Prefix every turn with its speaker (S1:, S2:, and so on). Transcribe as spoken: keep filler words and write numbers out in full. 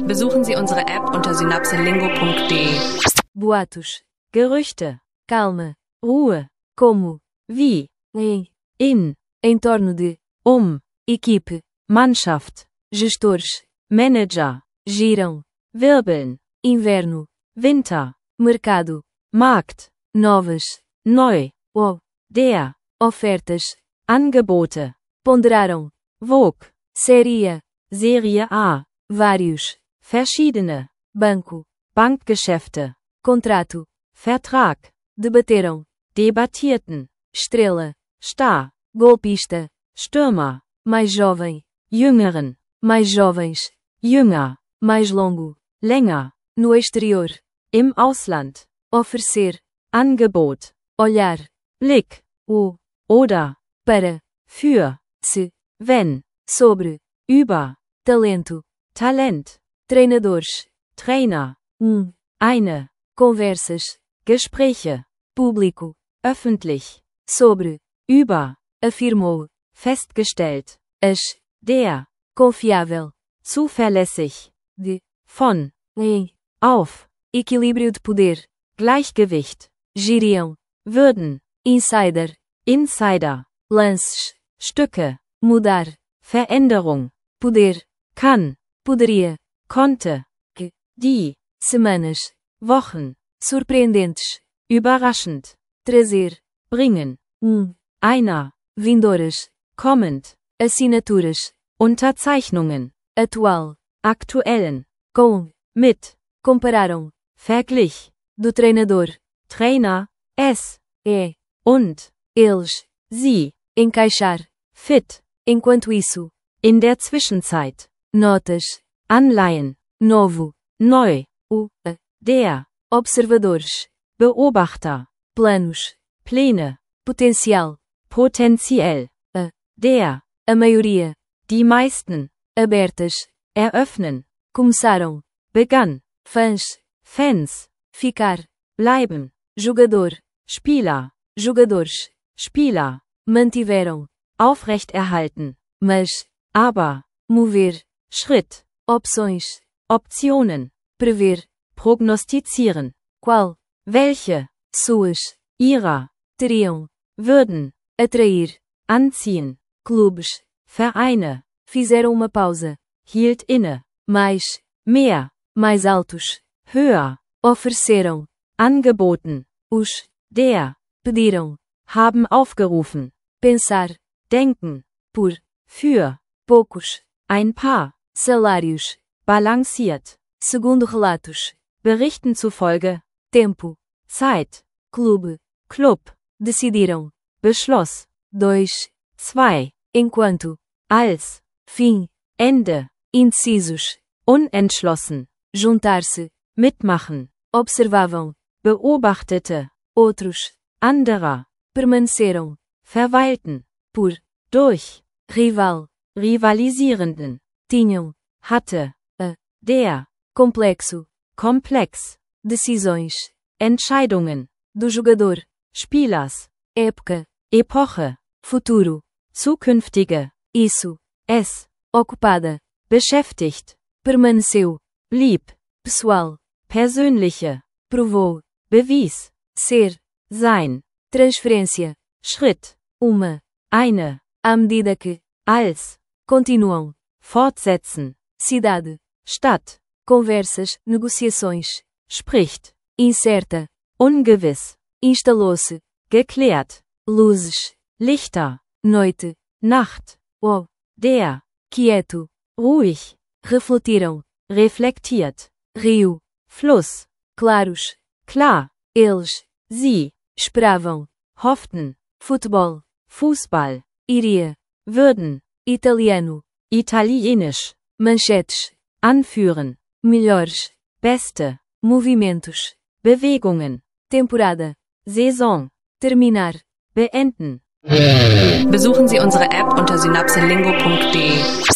S1: Besuchen Sie unsere App unter synapselingo punkt de.
S2: Boatos. Gerüchte. Calma. Ruhe. Como. Wie. Em. In. Em torno de. Um. Equipe. Mannschaft. Gestores. Manager. Giram. Wirbeln. Inverno. Winter. Mercado. Markt. Novas. Neu. O. Der. Ofertas. Angebote. Ponderaram. Vogue. Seria. Serie A. Vários. Verschiedene. Banco. Bankgeschäfte. Contrato. Vertrag. Debateram. Debattierten. Estrela. Star. Golpista. Stürmer. Mais jovem. Jüngeren. Mais jovens. Jünger. Mais longo. Länger. No exterior. Im Ausland. Oferecer. Angebot. Olhar. Blick. O. Oder. Para. Für. Se. Wenn. Sobre. Über. Talento. Talent. Treinadores. Trainer. Um. Eine. Conversas. Gespräche. Público. Öffentlich. Sobre. Über. Afirmou. Festgestellt. As. Der. Confiável. Zuverlässig. De. Von. Em. Auf. Equilíbrio de poder. Gleichgewicht. Giriam. Würden. Insider. Insider. Lances. Stücke. Mudar. Veränderung. Poder. Kann. Poderia. Konnte. Que. Die. Semanas. Wochen. Surpreendentes. Überraschend. Trazer. Bringen. Um. Einer. Vindouras. Kommend. Assinaturas. Unterzeichnungen. Atual. Aktuellen. Com. Mit. Compararam. Verglich. Do treinador. Trainer. Es. É. Und. Eles. Sie. Encaixar. Fit. Enquanto isso. In der Zwischenzeit. Notas. Anleihen. Novo. Neu. O. A. Der. Observadores. Beobachter. Planos. Pläne. Potencial. Potenziell. A. Der. A maioria. Die meisten. Abertas. Eröffnen. Começaram. Begann. Fãs. Fans. Ficar. Bleiben. Jogador. Spieler. Jogadores. Spieler. Mantiveram. Aufrechterhalten. Mas. Aber. Mover. Schritt. Opções. Optionen. Prever. Prognostizieren. Qual. Welche. Suas. Ihrer. Teriam. Würden. Atrair. Anziehen. Clubes. Vereine. Fizeram uma pausa. Hielt inne. Mais. Mehr. Mais altos. Höher. Ofereceram. Angeboten. Os. Der. Pediram. Haben aufgerufen. Pensar. Denken. Por. Für. Poucos. Ein paar. Salários. Balanciert. Segundo relatos. Berichten zufolge. Tempo. Zeit. Clube. Club. Decidiram. Beschloss. Dois. Zwei. Enquanto. Als. Fim. Ende. Indecisos. Unentschlossen. Juntar-se. Mitmachen. Observavam. Beobachtete. Outros. Anderer. Permaneceram. Verweilten. Por. Durch. Rival. Rivalisierenden. Tinham. Hatte. A. Der. Complexo. Komplex. Decisões. Entscheidungen. Do jogador. Spielers. Época. Epoche. Futuro. Zukünftige. Isso. Es. Ocupada. Beschäftigt. Permaneceu. Blieb. Pessoal. Persönliche. Provou. Bewies. Ser. Sein. Transferência. Schritt. Uma. Eine. À medida que. Als. Continuam. Fortsetzen. Cidade. Stadt. Conversas, negociações. Spricht. Incerta. Ungewiss. Instalou-se. Geklärt. Luzes. Lichter. Noite. Nacht. O. Der. Quieto. Ruhig. Refletiram. Reflektiert. Rio. Fluss. Claros. Klar. Eles. Sie. Esperavam. Hofften. Futebol. Fußball. Iria. Würden. Italiano. Italienisch. Manchetes. Anführen. Melhores. Beste. Movimentos. Bewegungen. Temporada. Saison. Terminar. Beenden.
S1: Besuchen Sie unsere App unter synapselingo punkt de.